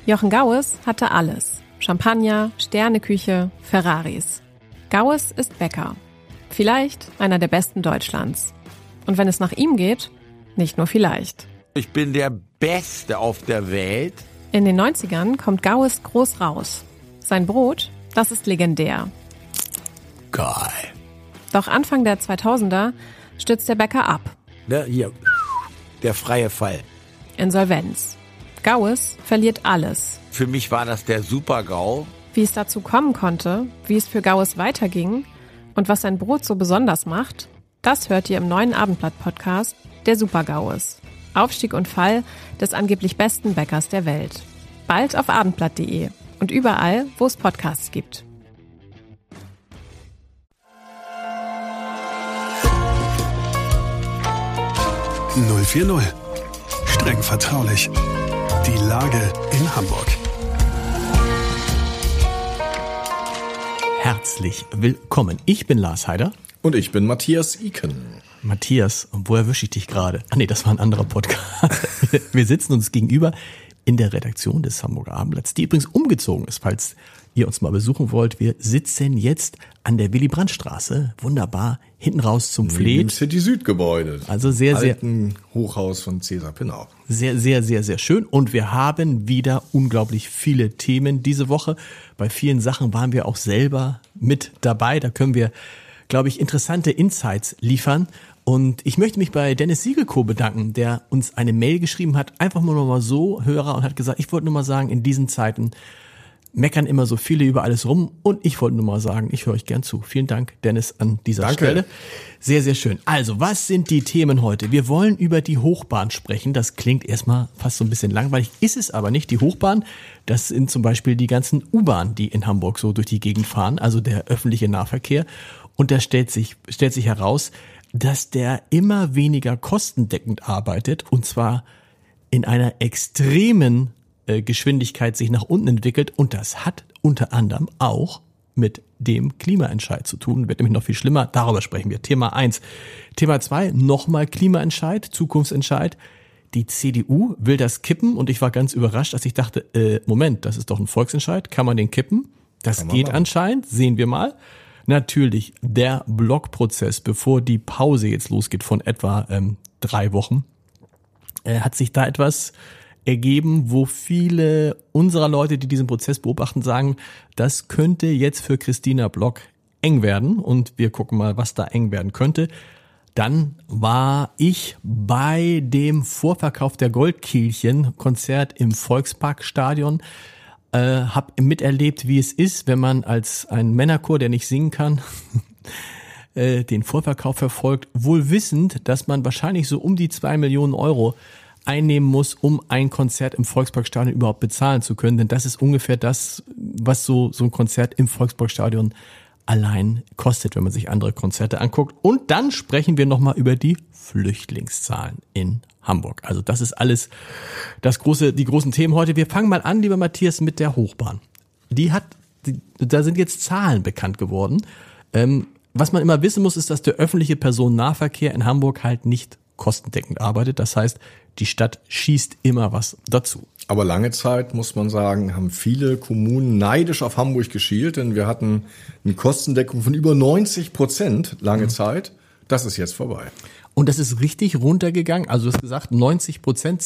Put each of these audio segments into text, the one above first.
Jochen Gaues hatte alles. Champagner, Sterneküche, Ferraris. Gaues ist Bäcker. Vielleicht einer der besten Deutschlands. Und wenn es nach ihm geht, nicht nur vielleicht. Ich bin der Beste auf der Welt. In den 90ern kommt Gaues groß raus. Sein Brot, das ist legendär. Geil. Doch Anfang der 2000er stürzt der Bäcker ab. Ne, hier, der freie Fall. Insolvenz. Gaues verliert alles. Für mich war das der Super-GAU. Wie es dazu kommen konnte, wie es für Gaues weiterging und was sein Brot so besonders macht, das hört ihr im neuen Abendblatt-Podcast Der Super-Gaues. Aufstieg und Fall des angeblich besten Bäckers der Welt. Bald auf abendblatt.de und überall, wo es Podcasts gibt. #040. Streng vertraulich. Die Lage in Hamburg. Herzlich willkommen. Ich bin Lars Heider. Und ich bin Matthias Iken. Matthias, wo erwische ich dich gerade? Ah nee, das war ein anderer Podcast. Wir sitzen uns gegenüber in der Redaktion des Hamburger Abendblatts, die übrigens umgezogen ist, falls ihr uns mal besuchen wollt. Wir sitzen jetzt an der Willy-Brandt-Straße, wunderbar, hinten raus zum Fleet. Im City-Süd-Gebäude. Also sehr, alten Hochhaus von Cäsar Pinnau. Sehr, sehr, sehr, sehr schön. Und wir haben wieder unglaublich viele Themen diese Woche. Bei vielen Sachen waren wir auch selber mit dabei. Da können wir, glaube ich, interessante Insights liefern. Und ich möchte mich bei Dennis Siegelko bedanken, der uns eine Mail geschrieben hat, einfach nur noch mal so, Hörer, und hat gesagt, ich wollte nur mal sagen, in diesen Zeiten meckern immer so viele über alles rum und ich wollte nur mal sagen, ich höre euch gern zu. Vielen Dank, Dennis, an dieser Stelle. Sehr, sehr schön. Also, was sind die Themen heute? Wir wollen über die Hochbahn sprechen. Das klingt erstmal fast so ein bisschen langweilig, ist es aber nicht. Die Hochbahn, das sind zum Beispiel die ganzen U-Bahnen, die in Hamburg so durch die Gegend fahren, also der öffentliche Nahverkehr. Und da stellt sich heraus, dass der immer weniger kostendeckend arbeitet und zwar in einer extremen Geschwindigkeit sich nach unten entwickelt und das hat unter anderem auch mit dem Klimaentscheid zu tun. Wird nämlich noch viel schlimmer, darüber sprechen wir. Thema 1. Thema 2, nochmal Klimaentscheid, Zukunftsentscheid. Die CDU will das kippen und ich war ganz überrascht, als ich dachte, Moment, das ist doch ein Volksentscheid, kann man den kippen? Das geht anscheinend, sehen wir mal. Natürlich der Blockprozess, bevor die Pause jetzt losgeht von etwa 3 Wochen, hat sich da etwas ergeben, wo viele unserer Leute, die diesen Prozess beobachten, sagen, das könnte jetzt für Christina Block eng werden und wir gucken mal, was da eng werden könnte. Dann war ich bei dem Vorverkauf der Goldkehlchen-Konzert im Volksparkstadion, habe miterlebt, wie es ist, wenn man als ein Männerchor, der nicht singen kann, den Vorverkauf verfolgt, wohl wissend, dass man wahrscheinlich so um die 2 Millionen Euro einnehmen muss, um ein Konzert im Volksparkstadion überhaupt bezahlen zu können. Denn das ist ungefähr das, was so ein Konzert im Volksparkstadion allein kostet, wenn man sich andere Konzerte anguckt. Und dann sprechen wir nochmal über die Flüchtlingszahlen in Hamburg. Also das ist alles die großen Themen heute. Wir fangen mal an, lieber Matthias, mit der Hochbahn. Da sind jetzt Zahlen bekannt geworden. Was man immer wissen muss, ist, dass der öffentliche Personennahverkehr in Hamburg halt nicht kostendeckend arbeitet. Das heißt, die Stadt schießt immer was dazu. Aber lange Zeit, muss man sagen, haben viele Kommunen neidisch auf Hamburg geschielt, denn wir hatten eine Kostendeckung von über 90% lange Zeit. Das ist jetzt vorbei. Und das ist richtig runtergegangen. Also du hast gesagt, 90%,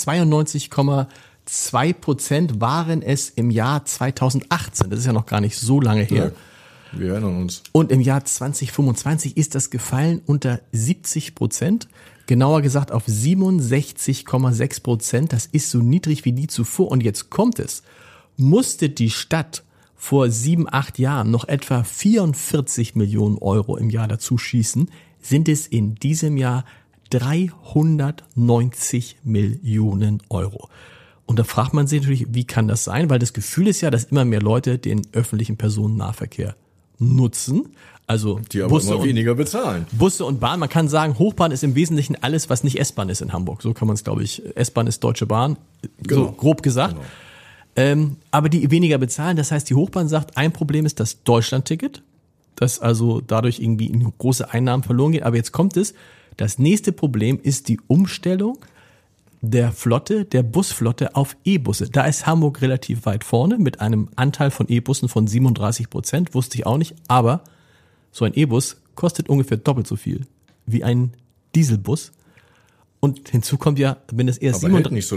92,2% waren es im Jahr 2018. Das ist ja noch gar nicht so lange her. Ja, wir erinnern uns. Und im Jahr 2025 ist das gefallen unter 70%. Genauer gesagt auf 67,6%. Das ist so niedrig wie nie zuvor. Und jetzt kommt es. Musste die Stadt vor 7-8 Jahren noch etwa 44 Millionen Euro im Jahr dazu schießen, sind es in diesem Jahr 390 Millionen Euro. Und da fragt man sich natürlich, wie kann das sein? Weil das Gefühl ist ja, dass immer mehr Leute den öffentlichen Personennahverkehr nutzen. Also die aber immer weniger bezahlen. Busse und Bahn. Man kann sagen, Hochbahn ist im Wesentlichen alles, was nicht S-Bahn ist in Hamburg. So kann man es, glaube ich. S-Bahn ist Deutsche Bahn, so grob gesagt. Genau. Aber die weniger bezahlen. Das heißt, die Hochbahn sagt, ein Problem ist das Deutschlandticket, dass also dadurch irgendwie große Einnahmen verloren gehen. Aber jetzt kommt es. Das nächste Problem ist die Umstellung der Busflotte auf E-Busse. Da ist Hamburg relativ weit vorne mit einem Anteil von E-Bussen von 37%, wusste ich auch nicht, aber so ein E-Bus kostet ungefähr doppelt so viel wie ein Dieselbus. Und hinzu kommt ja, wenn es erst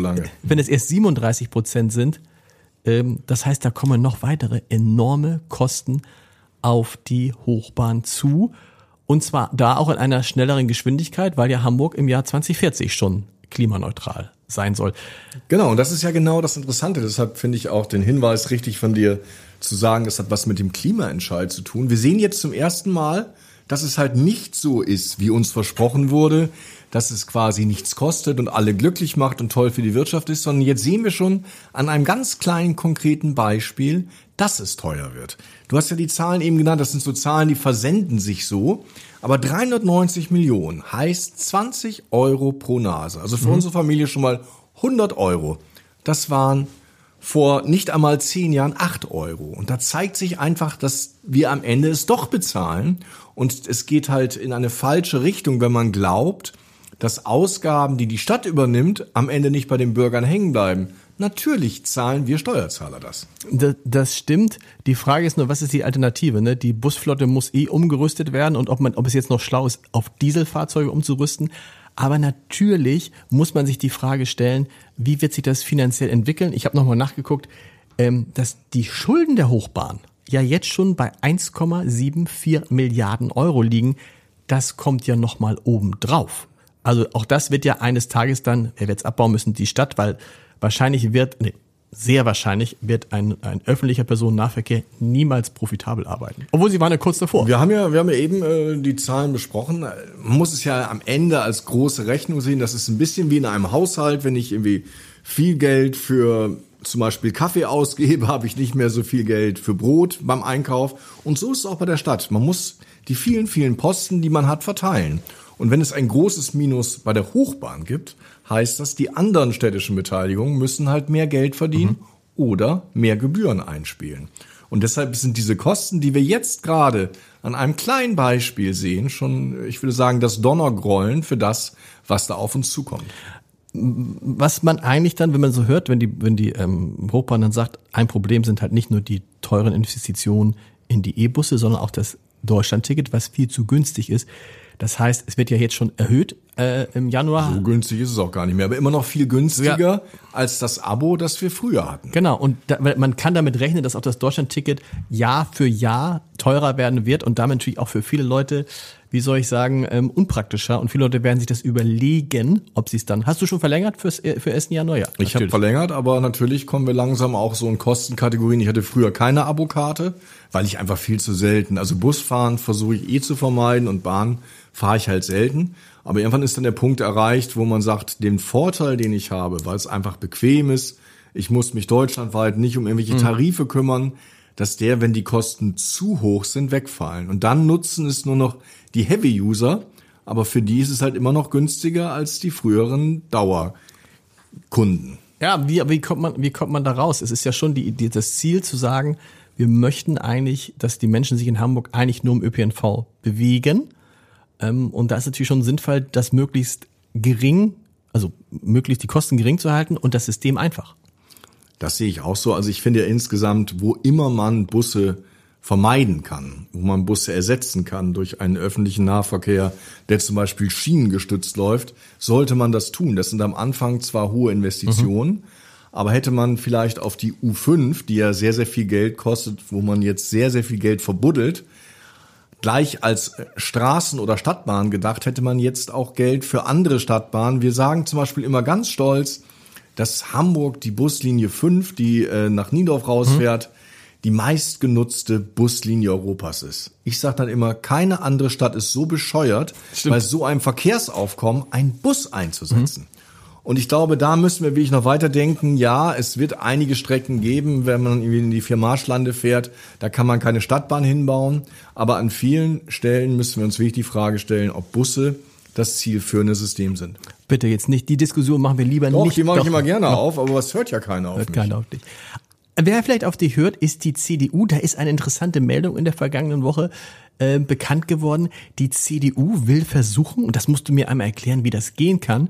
37% sind, das heißt, da kommen noch weitere enorme Kosten auf die Hochbahn zu. Und zwar da auch in einer schnelleren Geschwindigkeit, weil ja Hamburg im Jahr 2040 schon klimaneutral sein soll. Genau, und das ist ja genau das Interessante. Deshalb finde ich auch den Hinweis richtig von dir zu sagen, das hat was mit dem Klimaentscheid zu tun. Wir sehen jetzt zum ersten Mal, dass es halt nicht so ist, wie uns versprochen wurde, dass es quasi nichts kostet und alle glücklich macht und toll für die Wirtschaft ist, sondern jetzt sehen wir schon an einem ganz kleinen, konkreten Beispiel, dass es teuer wird. Du hast ja die Zahlen eben genannt, das sind so Zahlen, die versenden sich so, aber 390 Millionen heißt 20 Euro pro Nase. Also für unsere Familie schon mal 100 Euro. Das waren vor nicht einmal 10 Jahren 8 Euro. Und da zeigt sich einfach, dass wir am Ende es doch bezahlen. Und es geht halt in eine falsche Richtung, wenn man glaubt, dass Ausgaben, die die Stadt übernimmt, am Ende nicht bei den Bürgern hängen bleiben. Natürlich zahlen wir Steuerzahler das. Das stimmt. Die Frage ist nur, was ist die Alternative? Ne? Die Busflotte muss umgerüstet werden und ob es jetzt noch schlau ist, auf Dieselfahrzeuge umzurüsten. Aber natürlich muss man sich die Frage stellen, wie wird sich das finanziell entwickeln? Ich habe nochmal nachgeguckt, dass die Schulden der Hochbahn ja jetzt schon bei 1,74 Milliarden Euro liegen. Das kommt ja nochmal obendrauf. Also auch das wird ja eines Tages dann, wer wird es abbauen müssen, die Stadt, weil sehr wahrscheinlich wird ein öffentlicher Personennahverkehr niemals profitabel arbeiten. Obwohl sie waren ja kurz davor. Wir haben ja eben die Zahlen besprochen. Man muss es ja am Ende als große Rechnung sehen. Das ist ein bisschen wie in einem Haushalt. Wenn ich irgendwie viel Geld für zum Beispiel Kaffee ausgebe, habe ich nicht mehr so viel Geld für Brot beim Einkauf. Und so ist es auch bei der Stadt. Man muss die vielen, vielen Posten, die man hat, verteilen. Und wenn es ein großes Minus bei der Hochbahn gibt, heißt das, die anderen städtischen Beteiligungen müssen halt mehr Geld verdienen oder mehr Gebühren einspielen. Und deshalb sind diese Kosten, die wir jetzt gerade an einem kleinen Beispiel sehen, schon, ich würde sagen, das Donnergrollen für das, was da auf uns zukommt. Was man eigentlich dann, wenn man so hört, wenn die Hochbahn dann sagt, ein Problem sind halt nicht nur die teuren Investitionen in die E-Busse, sondern auch das Deutschlandticket, was viel zu günstig ist. Das heißt, es wird ja jetzt schon erhöht im Januar. So günstig ist es auch gar nicht mehr, aber immer noch viel günstiger als das Abo, das wir früher hatten. Genau, und man kann damit rechnen, dass auch das Deutschlandticket Jahr für Jahr teurer werden wird und damit natürlich auch für viele Leute, wie soll ich sagen, unpraktischer. Und viele Leute werden sich das überlegen, ob sie es dann... Hast du schon verlängert für ersten Jahr Neujahr? Ich habe verlängert, aber natürlich kommen wir langsam auch so in Kostenkategorien. Ich hatte früher keine Abokarte, weil ich einfach viel zu selten... Also Busfahren versuche ich zu vermeiden und Bahn fahre ich halt selten. Aber irgendwann ist dann der Punkt erreicht, wo man sagt, den Vorteil, den ich habe, weil es einfach bequem ist, ich muss mich deutschlandweit nicht um irgendwelche Tarife kümmern, dass wenn die Kosten zu hoch sind, wegfallen. Und dann nutzen es nur noch die Heavy-User, aber für die ist es halt immer noch günstiger als die früheren Dauerkunden. Ja, wie kommt man da raus? Es ist ja schon das Ziel zu sagen, wir möchten eigentlich, dass die Menschen sich in Hamburg eigentlich nur im ÖPNV bewegen. Und da ist natürlich schon sinnvoll, das möglichst die Kosten gering zu halten und das System einfach. Das sehe ich auch so. Also ich finde ja insgesamt, wo immer man Busse vermeiden kann, wo man Busse ersetzen kann durch einen öffentlichen Nahverkehr, der zum Beispiel schienengestützt läuft, sollte man das tun. Das sind am Anfang zwar hohe Investitionen, aber hätte man vielleicht auf die U5, die ja sehr, sehr viel Geld kostet, wo man jetzt sehr, sehr viel Geld verbuddelt, gleich als Straßen- oder Stadtbahn gedacht, hätte man jetzt auch Geld für andere Stadtbahnen. Wir sagen zum Beispiel immer ganz stolz, dass Hamburg die Buslinie 5, die nach Niendorf rausfährt, die meistgenutzte Buslinie Europas ist. Ich sage dann immer, keine andere Stadt ist so bescheuert, bei so einem Verkehrsaufkommen einen Bus einzusetzen. Und ich glaube, da müssen wir wirklich noch weiterdenken. Ja, es wird einige Strecken geben, wenn man irgendwie in die Viermarschlande fährt, da kann man keine Stadtbahn hinbauen. Aber an vielen Stellen müssen wir uns wirklich die Frage stellen, ob Busse das zielführende System sind. Bitte jetzt nicht, die Diskussion machen wir lieber nicht. Die mache ich immer gerne auf, aber es hört ja keiner auf mich. Keiner auf dich. Wer vielleicht auf dich hört, ist die CDU. Da ist eine interessante Meldung in der vergangenen Woche bekannt geworden. Die CDU will versuchen, und das musst du mir einmal erklären, wie das gehen kann,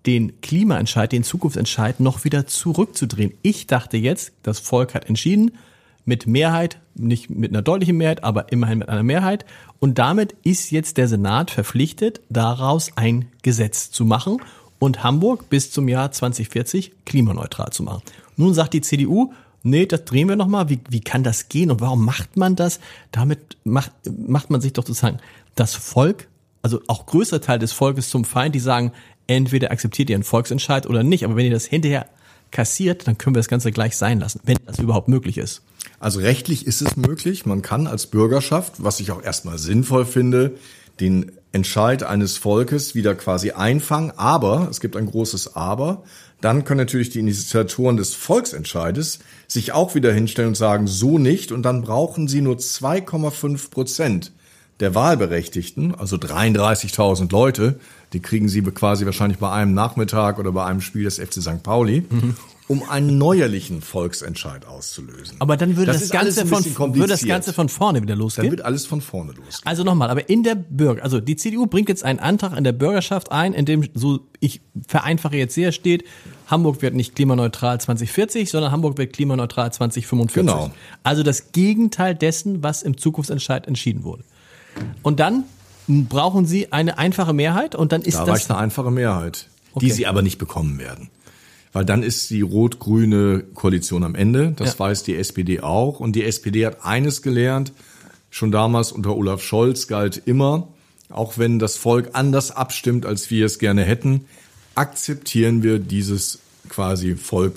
den Klimaentscheid, den Zukunftsentscheid noch wieder zurückzudrehen. Ich dachte jetzt, das Volk hat entschieden, mit Mehrheit, nicht mit einer deutlichen Mehrheit, aber immerhin mit einer Mehrheit. Und damit ist jetzt der Senat verpflichtet, daraus ein Gesetz zu machen und Hamburg bis zum Jahr 2040 klimaneutral zu machen. Nun sagt die CDU, nee, das drehen wir nochmal. Wie kann das gehen und warum macht man das? Damit macht man sich doch sozusagen das Volk, also auch größer Teil des Volkes zum Feind, die sagen, entweder akzeptiert ihr einen Volksentscheid oder nicht. Aber wenn ihr das hinterher kassiert, dann können wir das Ganze gleich sein lassen, wenn das überhaupt möglich ist. Also rechtlich ist es möglich. Man kann als Bürgerschaft, was ich auch erstmal sinnvoll finde, den Entscheid eines Volkes wieder quasi einfangen. Aber, es gibt ein großes Aber, dann können natürlich die Initiatoren des Volksentscheides sich auch wieder hinstellen und sagen, so nicht. Und dann brauchen sie nur 2,5% der Wahlberechtigten, also 33.000 Leute, die kriegen sie quasi wahrscheinlich bei einem Nachmittag oder bei einem Spiel des FC St. Pauli, um einen neuerlichen Volksentscheid auszulösen. Aber dann würde das Ganze von vorne wieder losgehen? Dann wird alles von vorne losgehen. Also nochmal, aber also die CDU bringt jetzt einen Antrag in der Bürgerschaft ein, in dem, so ich vereinfache jetzt sehr, steht, Hamburg wird nicht klimaneutral 2040, sondern Hamburg wird klimaneutral 2045. Genau. Also das Gegenteil dessen, was im Zukunftsentscheid entschieden wurde. Und dann brauchen sie eine einfache Mehrheit und dann ist da das... reicht eine einfache Mehrheit, Okay. die sie aber nicht bekommen werden. Weil dann ist die rot-grüne Koalition am Ende, das weiß die SPD auch. Und die SPD hat eines gelernt, schon damals unter Olaf Scholz galt immer, auch wenn das Volk anders abstimmt, als wir es gerne hätten, akzeptieren wir dieses quasi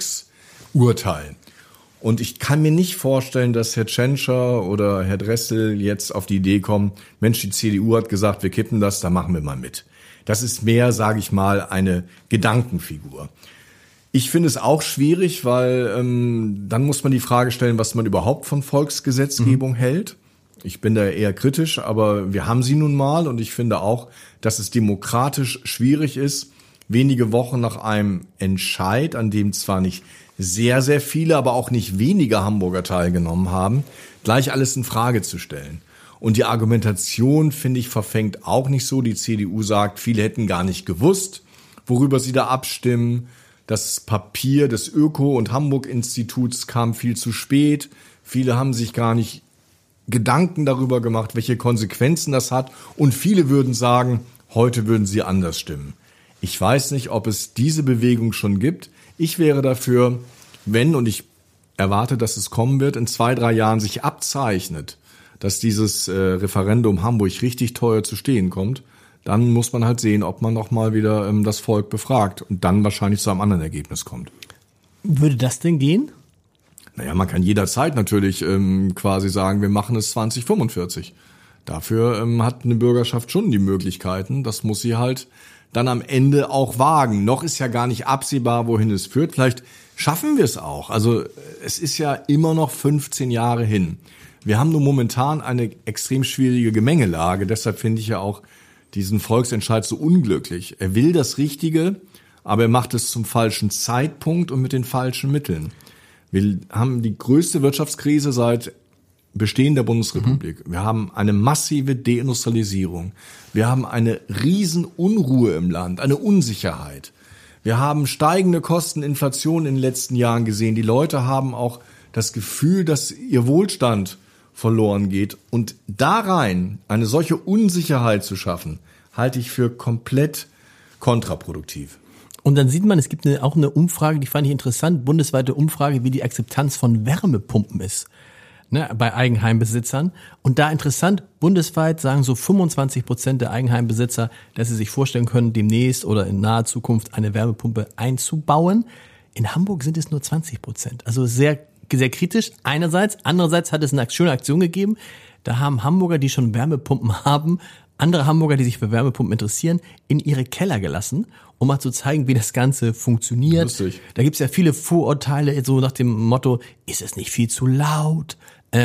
Volksurteil. Und ich kann mir nicht vorstellen, dass Herr Tschentscher oder Herr Dressel jetzt auf die Idee kommen, Mensch, die CDU hat gesagt, wir kippen das, da machen wir mal mit. Das ist mehr, sage ich mal, eine Gedankenfigur. Ich finde es auch schwierig, weil dann muss man die Frage stellen, was man überhaupt von Volksgesetzgebung hält. Ich bin da eher kritisch, aber wir haben sie nun mal und ich finde auch, dass es demokratisch schwierig ist, wenige Wochen nach einem Entscheid, an dem zwar nicht sehr, sehr viele, aber auch nicht wenige Hamburger teilgenommen haben, gleich alles in Frage zu stellen. Und die Argumentation, finde ich, verfängt auch nicht so. Die CDU sagt, viele hätten gar nicht gewusst, worüber sie da abstimmen. Das Papier des Öko- und Hamburg-Instituts kam viel zu spät. Viele haben sich gar nicht Gedanken darüber gemacht, welche Konsequenzen das hat. Und viele würden sagen, heute würden sie anders stimmen. Ich weiß nicht, ob es diese Bewegung schon gibt. Ich wäre dafür, wenn, und ich erwarte, dass es kommen wird, in 2-3 Jahren sich abzeichnet, dass dieses Referendum Hamburg richtig teuer zu stehen kommt, dann muss man halt sehen, ob man noch mal wieder das Volk befragt und dann wahrscheinlich zu einem anderen Ergebnis kommt. Würde das denn gehen? Naja, man kann jederzeit natürlich quasi sagen, wir machen es 2045. Dafür hat eine Bürgerschaft schon die Möglichkeiten, das muss sie halt dann am Ende auch wagen. Noch ist ja gar nicht absehbar, wohin es führt. Vielleicht schaffen wir es auch. Also es ist ja immer noch 15 Jahre hin. Wir haben nur momentan eine extrem schwierige Gemengelage. Deshalb finde ich ja auch diesen Volksentscheid so unglücklich. Er will das Richtige, aber er macht es zum falschen Zeitpunkt und mit den falschen Mitteln. Wir haben die größte Wirtschaftskrise seit Bestehen der Bundesrepublik. Wir haben eine massive Deindustrialisierung. Wir haben eine riesen Unruhe im Land, eine Unsicherheit. Wir haben steigende Kosten, Inflation in den letzten Jahren gesehen. Die Leute haben auch das Gefühl, dass ihr Wohlstand verloren geht. Und da rein eine solche Unsicherheit zu schaffen, halte ich für komplett kontraproduktiv. Und dann sieht man, es gibt auch eine Umfrage, die fand ich interessant, bundesweite Umfrage, wie die Akzeptanz von Wärmepumpen ist. Ne, bei Eigenheimbesitzern. Und da interessant, bundesweit sagen so 25% der Eigenheimbesitzer, dass sie sich vorstellen können, demnächst oder in naher Zukunft eine Wärmepumpe einzubauen. In Hamburg sind es nur 20%. Also sehr, sehr kritisch einerseits. Andererseits hat es eine schöne Aktion gegeben. Da haben Hamburger, die schon Wärmepumpen haben, andere Hamburger, die sich für Wärmepumpen interessieren, in ihre Keller gelassen, um mal zu zeigen, wie das Ganze funktioniert. Lustig. Da gibt's ja viele Vorurteile, so nach dem Motto, ist es nicht viel zu laut?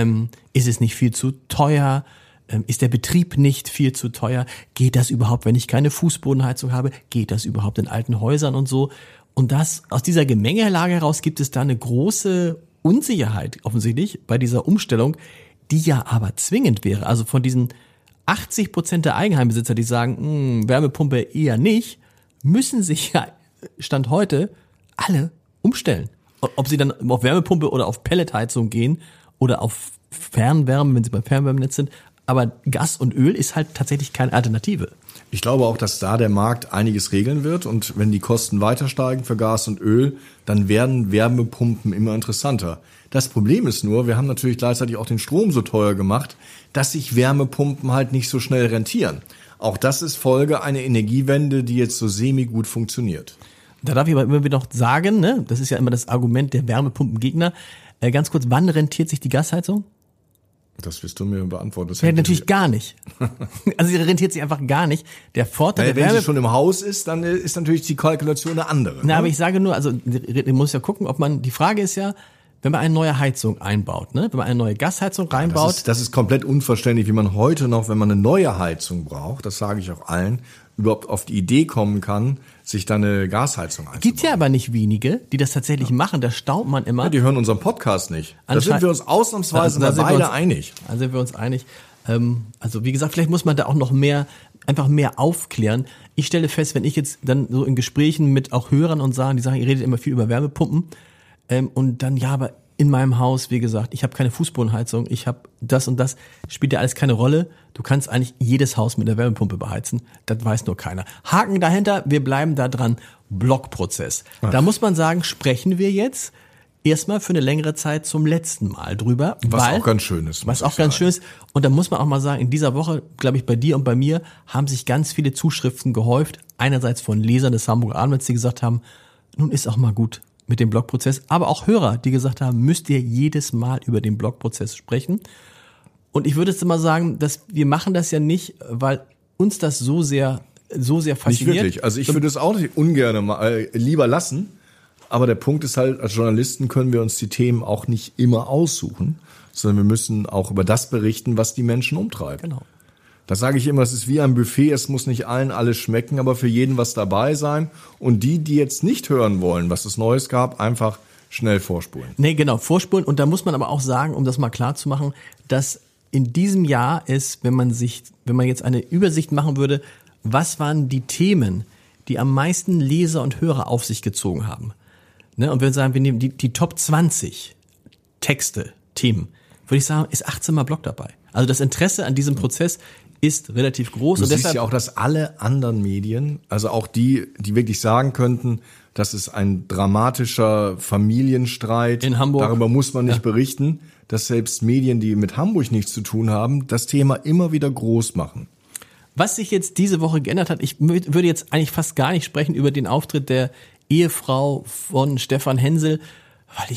Ist es nicht viel zu teuer? Ist der Betrieb nicht viel zu teuer? Geht das überhaupt, wenn ich keine Fußbodenheizung habe? Geht das überhaupt in alten Häusern und so? Und das, aus dieser Gemengelage heraus gibt es da eine große Unsicherheit offensichtlich bei dieser Umstellung, die ja aber zwingend wäre. Also von diesen 80% der Eigenheimbesitzer, die sagen, Wärmepumpe eher nicht, müssen sich ja Stand heute alle umstellen. Ob sie dann auf Wärmepumpe oder auf Pelletheizung gehen oder auf Fernwärme, wenn sie beim Fernwärmenetz sind. Aber Gas und Öl ist halt tatsächlich keine Alternative. Ich glaube auch, dass da der Markt einiges regeln wird. Und wenn die Kosten weiter steigen für Gas und Öl, dann werden Wärmepumpen immer interessanter. Das Problem ist nur, wir haben natürlich gleichzeitig auch den Strom so teuer gemacht, dass sich Wärmepumpen halt nicht so schnell rentieren. Auch das ist Folge einer Energiewende, die jetzt so semi-gut funktioniert. Da darf ich aber immer wieder noch sagen, ne, das ist ja immer das Argument der Wärmepumpengegner. Ganz kurz, wann rentiert sich die Gasheizung? Das wirst du mir beantworten. Das Natürlich gar nicht. Also sie rentiert sich einfach gar nicht. Der Vorteil der wenn Wärme... sie schon im Haus ist, dann ist natürlich die Kalkulation eine andere. Na, aber ich sage nur, also man muss ja gucken, ob man... Die Frage ist ja, wenn man eine neue Heizung einbaut, ne, wenn man eine neue Gasheizung reinbaut... Das ist komplett unverständlich, wie man heute noch, wenn man eine neue Heizung braucht, das sage ich auch allen, überhaupt auf die Idee kommen kann, sich da eine Gasheizung einzubauen. Gibt ja aber nicht wenige, die das tatsächlich machen. Da staunt man immer. Ja, die hören unseren Podcast nicht. Da sind wir uns ausnahmsweise beide einig. Da sind wir uns einig. Also wie gesagt, vielleicht muss man da auch noch einfach mehr aufklären. Ich stelle fest, wenn ich jetzt dann so in Gesprächen mit auch Hörern und sagen, die sagen, ihr redet immer viel über Wärmepumpen, und dann, ja, aber in meinem Haus, wie gesagt, ich habe keine Fußbodenheizung, ich habe das und das, spielt ja alles keine Rolle. Du kannst eigentlich jedes Haus mit einer Wärmepumpe beheizen, das weiß nur keiner. Haken dahinter, wir bleiben da dran, Blockprozess. Da muss man sagen, sprechen wir jetzt erstmal für eine längere Zeit zum letzten Mal drüber. Was auch ganz schön ist. Was auch ganz schön ist. Und da muss man auch mal sagen, in dieser Woche, glaube ich, bei dir und bei mir haben sich ganz viele Zuschriften gehäuft. Einerseits von Lesern des Hamburger Abendblatts, die gesagt haben, nun ist auch mal gut mit dem Blockprozess, aber auch Hörer, die gesagt haben, müsst ihr jedes Mal über den Blockprozess sprechen. Und ich würde jetzt mal sagen, dass wir machen das ja nicht, weil uns das so sehr fasziniert. Nicht wirklich. Also ich würde es auch nicht ungern mal lieber lassen. Aber der Punkt ist halt, als Journalisten können wir uns die Themen auch nicht immer aussuchen, sondern wir müssen auch über das berichten, was die Menschen umtreibt. Genau. Das sage ich immer, es ist wie ein Buffet, es muss nicht allen alles schmecken, aber für jeden was dabei sein. Und die jetzt nicht hören wollen, was es Neues gab, einfach schnell vorspulen. Nee, genau, vorspulen. Und da muss man aber auch sagen, um das mal klar zu machen, dass in diesem Jahr ist, wenn man jetzt eine Übersicht machen würde, was waren die Themen, die am meisten Leser und Hörer auf sich gezogen haben. Ne? Und wir sagen, wir nehmen die Top 20 Texte, Themen, würde ich sagen, ist 18 Block dabei. Also das Interesse an diesem Prozess ist relativ groß. Du und siehst deshalb ja auch, dass alle anderen Medien, also auch die wirklich sagen könnten, das ist ein dramatischer Familienstreit. In Hamburg. Darüber muss man nicht berichten, dass selbst Medien, die mit Hamburg nichts zu tun haben, das Thema immer wieder groß machen. Was sich jetzt diese Woche geändert hat, ich würde jetzt eigentlich fast gar nicht sprechen über den Auftritt der Ehefrau von Stefan Hensel, weil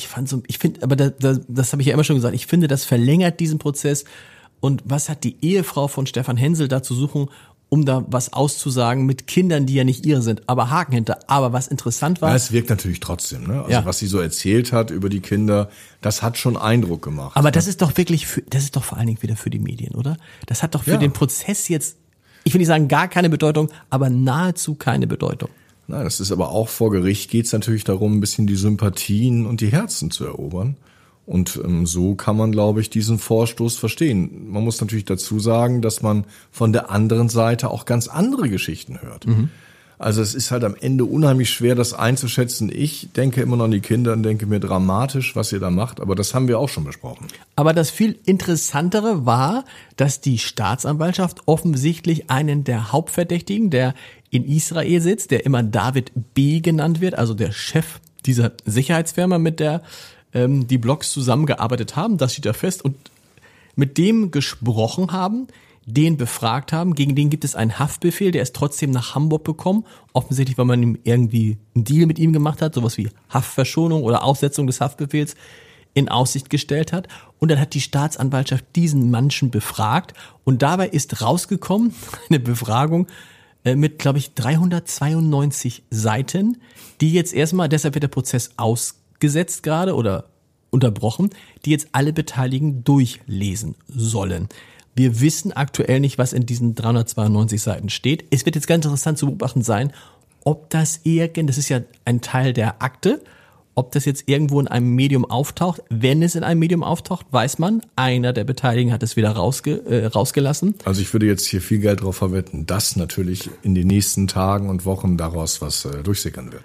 das habe ich ja immer schon gesagt, ich finde, das verlängert diesen Prozess. Und was hat die Ehefrau von Stefan Hensel da zu suchen, um da was auszusagen mit Kindern, die ja nicht ihre sind, aber Haken hinter. Aber was interessant war... Ja, es wirkt natürlich trotzdem, ne? Also was sie so erzählt hat über die Kinder, das hat schon Eindruck gemacht. Aber das ist doch das ist doch vor allen Dingen wieder für die Medien, oder? Das hat doch für den Prozess jetzt, ich will nicht sagen gar keine Bedeutung, aber nahezu keine Bedeutung. Nein, das ist aber auch vor Gericht geht es natürlich darum, ein bisschen die Sympathien und die Herzen zu erobern. Und so kann man, glaube ich, diesen Vorstoß verstehen. Man muss natürlich dazu sagen, dass man von der anderen Seite auch ganz andere Geschichten hört. Mhm. Also es ist halt am Ende unheimlich schwer, das einzuschätzen. Ich denke immer noch an die Kinder und denke mir dramatisch, was ihr da macht. Aber das haben wir auch schon besprochen. Aber das viel Interessantere war, dass die Staatsanwaltschaft offensichtlich einen der Hauptverdächtigen, der in Israel sitzt, der immer David B. genannt wird, also der Chef dieser Sicherheitsfirma, mit der die Blocks zusammengearbeitet haben, das steht da fest, und mit dem gesprochen haben, den befragt haben, gegen den gibt es einen Haftbefehl, der ist trotzdem nach Hamburg bekommen, offensichtlich, weil man ihm irgendwie einen Deal mit ihm gemacht hat, sowas wie Haftverschonung oder Aussetzung des Haftbefehls in Aussicht gestellt hat, und dann hat die Staatsanwaltschaft diesen Menschen befragt und dabei ist rausgekommen, eine Befragung mit, glaube ich, 392 Seiten, die jetzt erstmal, deshalb wird der Prozess ausgesetzt gerade oder unterbrochen, die jetzt alle Beteiligten durchlesen sollen. Wir wissen aktuell nicht, was in diesen 392 Seiten steht. Es wird jetzt ganz interessant zu beobachten sein, ob das ist ja ein Teil der Akte, ob das jetzt irgendwo in einem Medium auftaucht. Wenn es in einem Medium auftaucht, weiß man, einer der Beteiligten hat es wieder rausgelassen. Also ich würde jetzt hier viel Geld drauf verwetten, dass natürlich in den nächsten Tagen und Wochen daraus was durchsickern wird.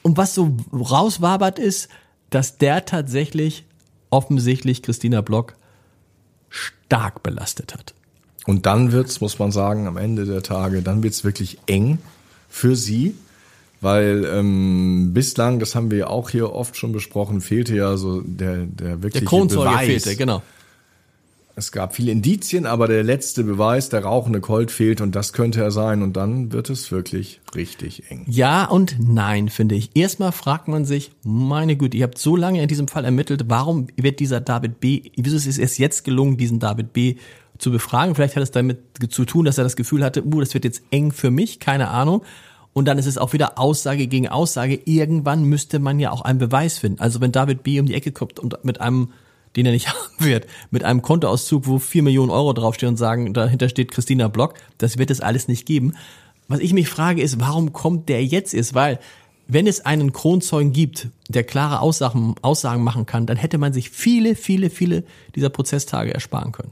Und was so rauswabert ist, dass der tatsächlich offensichtlich Christina Block stark belastet hat. Und dann wird's, muss man sagen, am Ende der Tage, dann wird's wirklich eng für sie, weil bislang, das haben wir ja auch hier oft schon besprochen, fehlte ja so der wirkliche Der Kronzeuge Beweis. fehlte, genau. Es gab viele Indizien, aber der letzte Beweis, der rauchende Colt, fehlt und das könnte er sein und dann wird es wirklich richtig eng. Ja und nein, finde ich. Erstmal fragt man sich, meine Güte, ihr habt so lange in diesem Fall ermittelt, warum wird dieser David B., wieso ist es erst jetzt gelungen, diesen David B. zu befragen? Vielleicht hat es damit zu tun, dass er das Gefühl hatte, das wird jetzt eng für mich, keine Ahnung. Und dann ist es auch wieder Aussage gegen Aussage. Irgendwann müsste man ja auch einen Beweis finden. Also wenn David B. um die Ecke kommt und mit einem, den er nicht haben wird, mit einem Kontoauszug, wo 4 Millionen Euro draufstehen und sagen, dahinter steht Christina Block, das wird es alles nicht geben. Was ich mich frage ist, warum kommt der jetzt erst? Weil, wenn es einen Kronzeugen gibt, der klare Aussagen machen kann, dann hätte man sich viele dieser Prozesstage ersparen können.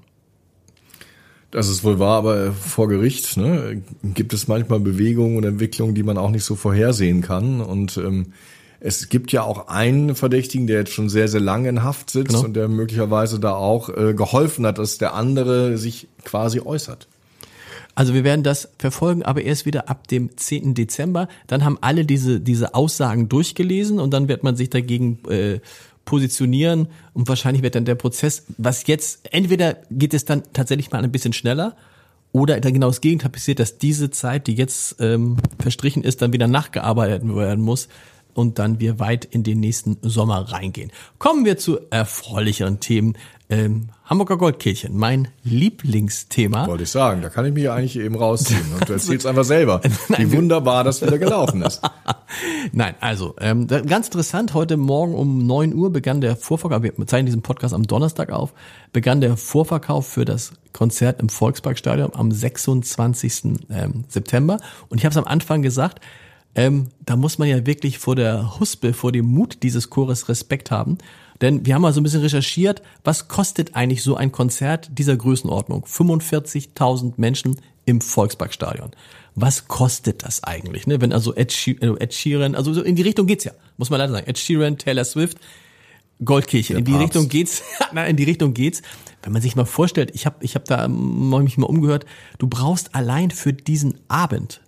Das ist wohl wahr, aber vor Gericht gibt es manchmal Bewegungen und Entwicklungen, die man auch nicht so vorhersehen kann. Und es gibt ja auch einen Verdächtigen, der jetzt schon sehr, sehr lange in Haft sitzt, genau, und der möglicherweise da auch geholfen hat, dass der andere sich quasi äußert. Also wir werden das verfolgen, aber erst wieder ab dem 10. Dezember. Dann haben alle diese Aussagen durchgelesen und dann wird man sich dagegen positionieren und wahrscheinlich wird dann der Prozess, was jetzt, entweder geht es dann tatsächlich mal ein bisschen schneller oder dann genau das Gegenteil passiert, dass diese Zeit, die jetzt verstrichen ist, dann wieder nachgearbeitet werden muss und dann wir weit in den nächsten Sommer reingehen. Kommen wir zu erfreulicheren Themen. Hamburger Goldkehlchen, mein Lieblingsthema. Wollte ich sagen, da kann ich mich eigentlich eben rausziehen. Und du erzählst einfach selber, wie wunderbar das wieder gelaufen ist. Nein, also ganz interessant, heute Morgen um 9 Uhr begann der Vorverkauf, wir zeichnen diesen Podcast am Donnerstag auf, begann der Vorverkauf für das Konzert im Volksparkstadion am 26. September. Und ich habe es am Anfang gesagt, da muss man ja wirklich vor der Huspe, vor dem Mut dieses Chores Respekt haben. Denn wir haben mal so ein bisschen recherchiert, was kostet eigentlich so ein Konzert dieser Größenordnung? 45.000 Menschen im Volksparkstadion. Was kostet das eigentlich? Ne? Wenn also Ed Sheeran, also so in die Richtung geht's ja, muss man leider sagen. Ed Sheeran, Taylor Swift, Goldkehlchen. In die Richtung geht's. Nein, in die Richtung geht's. Wenn man sich mal vorstellt, ich hab da mich mal umgehört, du brauchst allein für diesen Abend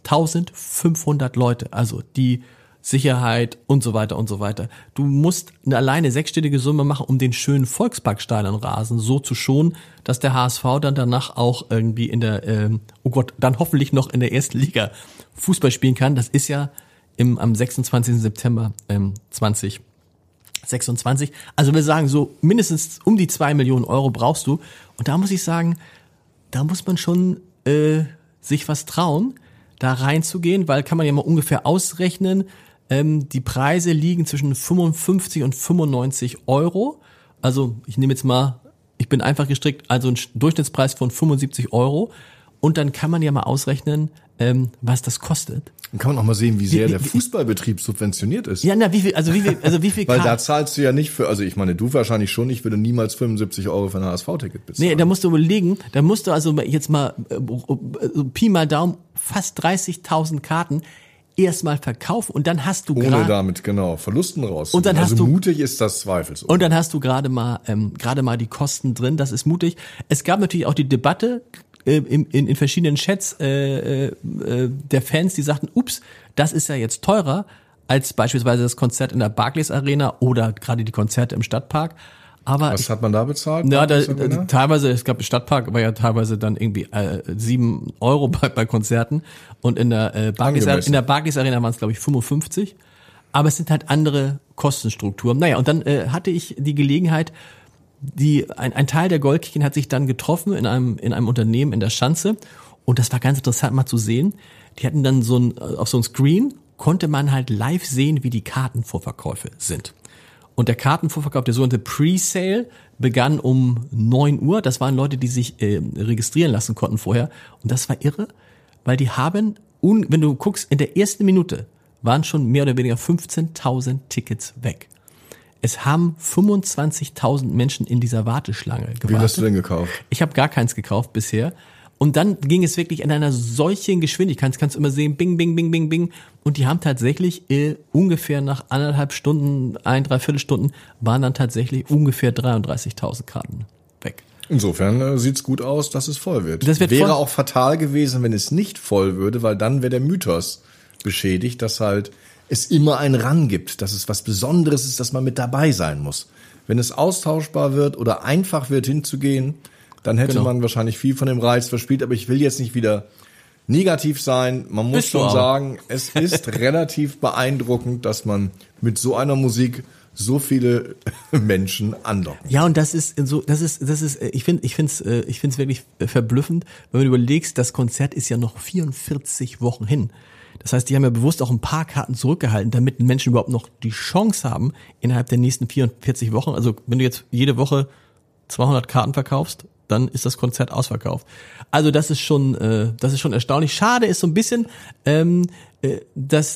1500 Leute, also die Sicherheit und so weiter und so weiter. Du musst eine alleine sechsstellige Summe machen, um den schönen Volksparkstadionrasen so zu schonen, dass der HSV dann danach auch irgendwie in der, dann hoffentlich noch in der ersten Liga Fußball spielen kann. Das ist ja am 26. September 2026. Also wir sagen so, mindestens um die 2 Millionen Euro brauchst du. Und da muss ich sagen, da muss man schon sich was trauen, da reinzugehen, weil kann man ja mal ungefähr ausrechnen, die Preise liegen zwischen 55 und 95 Euro. Also ich nehme jetzt mal, ich bin einfach gestrickt, also ein Durchschnittspreis von 75 Euro. Und dann kann man ja mal ausrechnen, was das kostet. Dann kann man auch mal sehen, wie sehr der Fußballbetrieb subventioniert ist. Ja, wie viel Weil da zahlst du ja nicht für, also ich meine, du wahrscheinlich schon, ich würde niemals 75 Euro für ein HSV-Ticket bezahlen. Nee, da musst du überlegen, da musst du also jetzt mal, Pi mal Daumen, fast 30.000 Karten erstmal verkaufen und dann hast du ohne damit Verlusten raus. Und dann also hast du, mutig ist das zweifelsohne. Und dann hast du gerade mal die Kosten drin, das ist mutig. Es gab natürlich auch die Debatte in verschiedenen Chats der Fans, die sagten, ups, das ist ja jetzt teurer als beispielsweise das Konzert in der Barclays Arena oder gerade die Konzerte im Stadtpark. Aber was hat man da bezahlt? Ja, teilweise, es gab im Stadtpark, war ja teilweise dann irgendwie 7 Euro bei Konzerten und in der Barclays Arena waren es glaube ich 55. Aber es sind halt andere Kostenstrukturen. Naja, und dann hatte ich die Gelegenheit, ein Teil der Goldkehlchen hat sich dann getroffen in einem Unternehmen in der Schanze und das war ganz interessant mal zu sehen. Die hatten dann auf so einem Screen konnte man halt live sehen, wie die Kartenvorverkäufe sind. Und der Kartenvorverkauf, der sogenannte Pre-Sale, begann um 9 Uhr. Das waren Leute, die sich registrieren lassen konnten vorher. Und das war irre, weil die haben, wenn du guckst, in der ersten Minute waren schon mehr oder weniger 15.000 Tickets weg. Es haben 25.000 Menschen in dieser Warteschlange gewartet. Wie hast du denn gekauft? Ich habe gar keins gekauft bisher. Und dann ging es wirklich in einer solchen Geschwindigkeit, kannst du immer sehen, bing, bing, bing, bing, bing. Und die haben tatsächlich ungefähr nach 1,5 Stunden, 3/4 Stunden, waren dann tatsächlich ungefähr 33.000 Karten weg. Insofern sieht's gut aus, dass es voll wird. Das wird wäre voll. auch fatal gewesen, wenn es nicht voll würde, weil dann wäre der Mythos beschädigt, dass halt es immer einen Rang gibt, dass es was Besonderes ist, dass man mit dabei sein muss. Wenn es austauschbar wird oder einfach wird hinzugehen, dann hätte man wahrscheinlich viel von dem Reiz verspielt. Aber ich will jetzt nicht wieder negativ sein. Man muss schon sagen, es ist relativ beeindruckend, dass man mit so einer Musik so viele Menschen andocken. Ja, und das ist ich find's wirklich verblüffend, wenn du überlegst, das Konzert ist ja noch 44 Wochen hin. Das heißt, die haben ja bewusst auch ein paar Karten zurückgehalten, damit Menschen überhaupt noch die Chance haben, innerhalb der nächsten 44 Wochen, also wenn du jetzt jede Woche 200 Karten verkaufst, dann ist das Konzert ausverkauft. Also das ist schon erstaunlich. Schade ist so ein bisschen, dass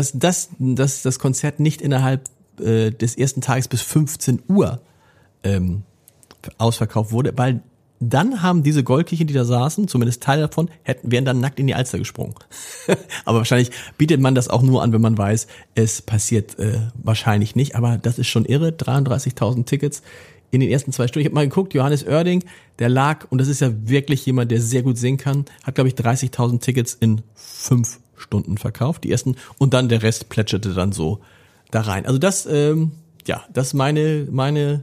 das Konzert nicht innerhalb des ersten Tages bis 15 Uhr ausverkauft wurde, weil dann haben diese Goldkirchen, die da saßen, zumindest Teile davon, wären dann nackt in die Alster gesprungen. Aber wahrscheinlich bietet man das auch nur an, wenn man weiß, es passiert wahrscheinlich nicht. Aber das ist schon irre, 33.000 Tickets in den ersten 2 Stunden. Ich habe mal geguckt, Johannes Oerding, der lag, und das ist ja wirklich jemand, der sehr gut singen kann, hat, glaube ich, 30.000 Tickets in 5 Stunden verkauft, die ersten. Und dann der Rest plätscherte dann so da rein. Also das, das meine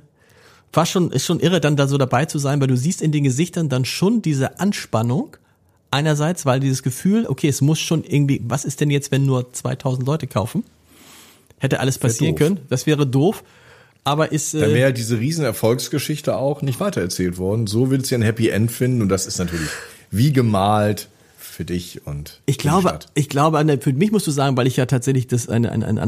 ist schon irre, dann da so dabei zu sein, weil du siehst in den Gesichtern dann schon diese Anspannung einerseits, weil dieses Gefühl, okay, es muss schon irgendwie, was ist denn jetzt, wenn nur 2.000 Leute kaufen? Hätte alles passieren können, das wäre doof, aber ist... Dann wäre diese riesen Erfolgsgeschichte auch nicht weitererzählt worden. So willst du ein Happy End finden und das ist natürlich wie gemalt für dich und ich glaube, für mich musst du sagen, weil ich ja tatsächlich das eine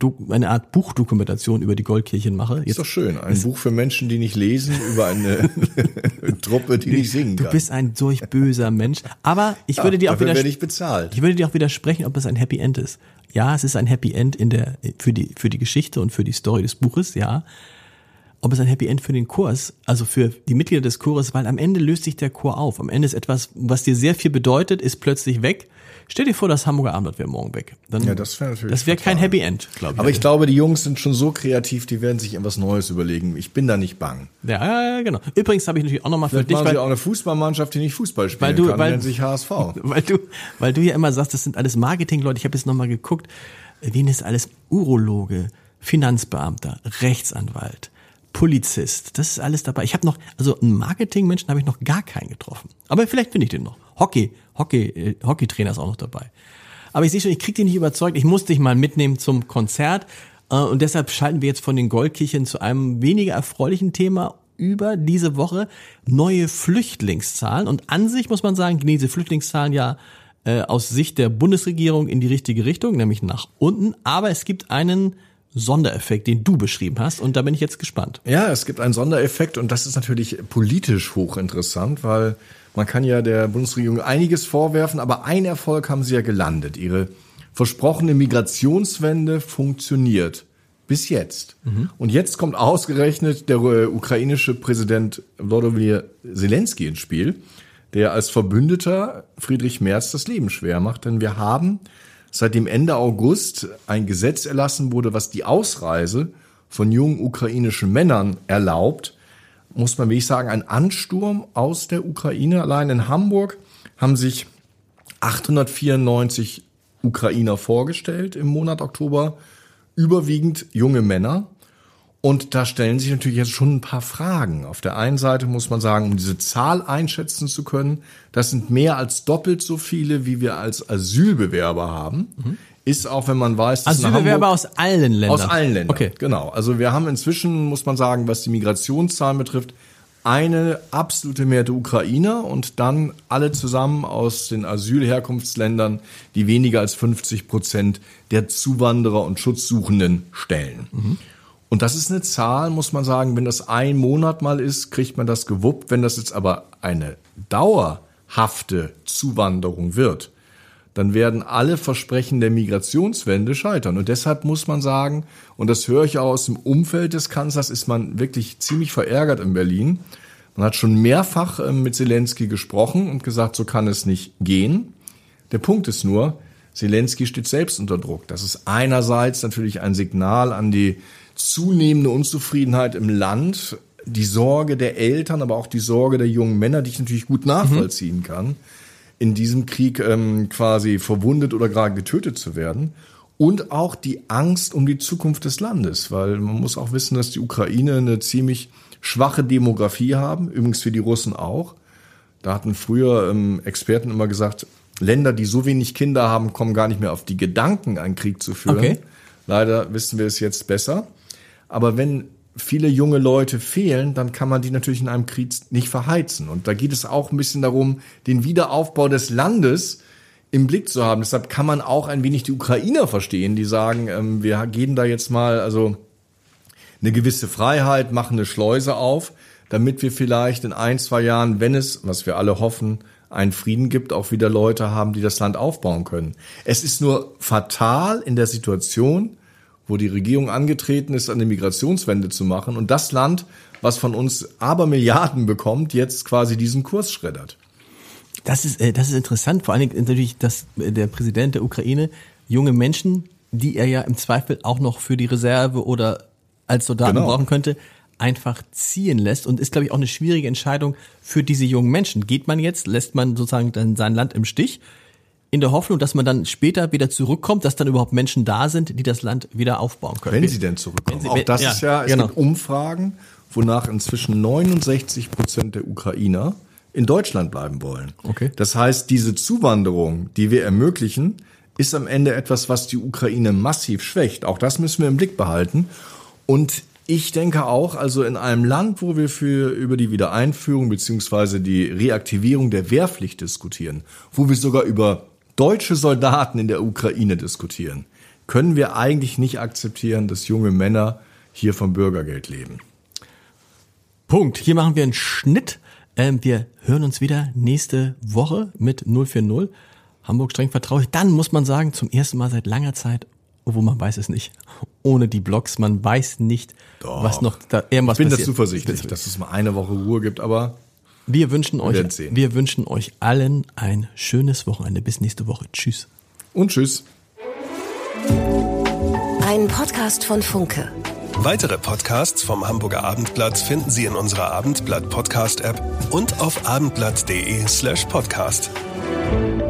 Art Buchdokumentation über die Goldkirchen mache. Jetzt, ist doch schön, ein Buch für Menschen, die nicht lesen, über eine Truppe, die nicht singen kann. Du bist ein solch böser Mensch, aber ich würde dir auch werde ich bezahlt. Ich würde dir auch widersprechen, ob es ein Happy End ist. Ja, es ist ein Happy End für die Geschichte und für die Story des Buches, ja. Ob es ein Happy End für den Chor ist, also für die Mitglieder des Chores, weil am Ende löst sich der Chor auf. Am Ende ist etwas, was dir sehr viel bedeutet, ist plötzlich weg. Stell dir vor, das Hamburger Abendblatt wäre morgen weg. Dann, ja, das wäre natürlich. Das wäre kein Happy End, glaube ich. Aber ich glaube, die Jungs sind schon so kreativ, die werden sich etwas Neues überlegen. Ich bin da nicht bang. Ja, genau. Übrigens habe ich natürlich auch nochmal für dich. Machen sie auch eine Fußballmannschaft, die nicht Fußball spielen kann, die nennt sich HSV. Weil du ja immer sagst, das sind alles Marketing-Leute. Ich habe jetzt nochmal geguckt, wen ist alles? Urologe, Finanzbeamter, Rechtsanwalt, Polizist, das ist alles dabei. Ich habe noch, also einen Marketingmenschen habe ich noch gar keinen getroffen. Aber vielleicht finde ich den noch. Hockeytrainer ist auch noch dabei. Aber ich sehe schon, ich kriege dich nicht überzeugt. Ich muss dich mal mitnehmen zum Konzert. Und deshalb schalten wir jetzt von den Goldkirchen zu einem weniger erfreulichen Thema über diese Woche. Neue Flüchtlingszahlen. Und an sich muss man sagen, gehen diese Flüchtlingszahlen ja aus Sicht der Bundesregierung in die richtige Richtung, nämlich nach unten. Aber es gibt einen Sondereffekt, den du beschrieben hast, und da bin ich jetzt gespannt. Ja, es gibt einen Sondereffekt und das ist natürlich politisch hochinteressant, weil man kann ja der Bundesregierung einiges vorwerfen, aber ein Erfolg haben sie ja gelandet. Ihre versprochene Migrationswende funktioniert bis jetzt. Und jetzt kommt ausgerechnet der ukrainische Präsident Volodymyr Zelensky ins Spiel, der als Verbündeter Friedrich Merz das Leben schwer macht, denn wir haben seit dem Ende August ein Gesetz erlassen wurde, was die Ausreise von jungen ukrainischen Männern erlaubt, muss man wirklich sagen, ein Ansturm aus der Ukraine. Allein in Hamburg haben sich 894 Ukrainer vorgestellt im Monat Oktober, überwiegend junge Männer. Und da stellen sich natürlich jetzt schon ein paar Fragen. Auf der einen Seite muss man sagen, um diese Zahl einschätzen zu können, das sind mehr als doppelt so viele, wie wir als Asylbewerber haben. Ist auch, wenn man weiß, dass Asylbewerber aus allen Ländern. Aus allen Ländern, okay. Genau. Also wir haben inzwischen, muss man sagen, was die Migrationszahlen betrifft, eine absolute Mehrheit der Ukrainer und dann alle zusammen aus den Asylherkunftsländern, die weniger als 50% der Zuwanderer und Schutzsuchenden stellen. Und das ist eine Zahl, muss man sagen, wenn das ein Monat mal ist, kriegt man das gewuppt. Wenn das jetzt aber eine dauerhafte Zuwanderung wird, dann werden alle Versprechen der Migrationswende scheitern. Und deshalb muss man sagen, und das höre ich auch aus dem Umfeld des Kanzlers, ist man wirklich ziemlich verärgert in Berlin, Man hat schon mehrfach mit Zelensky gesprochen und gesagt, so kann es nicht gehen. Der Punkt ist nur, Zelensky steht selbst unter Druck. Das ist einerseits natürlich ein Signal an die zunehmende Unzufriedenheit im Land, die Sorge der Eltern, aber auch die Sorge der jungen Männer, die ich natürlich gut nachvollziehen kann, in diesem Krieg quasi verwundet oder gerade getötet zu werden. Und auch die Angst um die Zukunft des Landes, weil man muss auch wissen, dass die Ukraine eine ziemlich schwache Demografie haben, übrigens für die Russen auch. Da hatten früher Experten immer gesagt, Länder, die so wenig Kinder haben, kommen gar nicht mehr auf die Gedanken, einen Krieg zu führen. Okay. Leider wissen wir es jetzt besser. Aber wenn viele junge Leute fehlen, dann kann man die natürlich in einem Krieg nicht verheizen. Und da geht es auch ein bisschen darum, den Wiederaufbau des Landes im Blick zu haben. Deshalb kann man auch ein wenig die Ukrainer verstehen, die sagen, wir geben da jetzt mal also eine gewisse Freiheit, machen eine Schleuse auf, damit wir vielleicht in 1-2 Jahren, wenn es, was wir alle hoffen, einen Frieden gibt, auch wieder Leute haben, die das Land aufbauen können. Es ist nur fatal in der Situation, wo die Regierung angetreten ist, eine Migrationswende zu machen und das Land, was von uns Abermilliarden bekommt, jetzt quasi diesen Kurs schreddert. Das ist interessant, vor allen Dingen natürlich, dass der Präsident der Ukraine junge Menschen, die er ja im Zweifel auch noch für die Reserve oder als Soldaten brauchen könnte, einfach ziehen lässt und ist, glaube ich, auch eine schwierige Entscheidung für diese jungen Menschen. Geht man jetzt, lässt man sozusagen dann sein Land im Stich, in der Hoffnung, dass man dann später wieder zurückkommt, dass dann überhaupt Menschen da sind, die das Land wieder aufbauen können. Wenn sie denn zurückkommen. Auch das ist ja, es gibt Umfragen, wonach inzwischen 69% der Ukrainer in Deutschland bleiben wollen. Okay. Das heißt, diese Zuwanderung, die wir ermöglichen, ist am Ende etwas, was die Ukraine massiv schwächt. Auch das müssen wir im Blick behalten. Und ich denke auch, also in einem Land, wo wir über die Wiedereinführung bzw. die Reaktivierung der Wehrpflicht diskutieren, wo wir sogar über deutsche Soldaten in der Ukraine diskutieren, können wir eigentlich nicht akzeptieren, dass junge Männer hier vom Bürgergeld leben. Punkt. Hier machen wir einen Schnitt. Wir hören uns wieder nächste Woche mit 040. Hamburg streng vertraulich. Dann muss man sagen, zum ersten Mal seit langer Zeit, obwohl man weiß es nicht, ohne die Blogs, man weiß nicht, was noch da irgendwas passiert. Ich bin da zuversichtlich, dass es mal eine Woche Ruhe gibt, aber wir wünschen euch allen ein schönes Wochenende. Bis nächste Woche. Tschüss. Und tschüss. Ein Podcast von Funke. Weitere Podcasts vom Hamburger Abendblatt finden Sie in unserer Abendblatt Podcast App und auf abendblatt.de/podcast.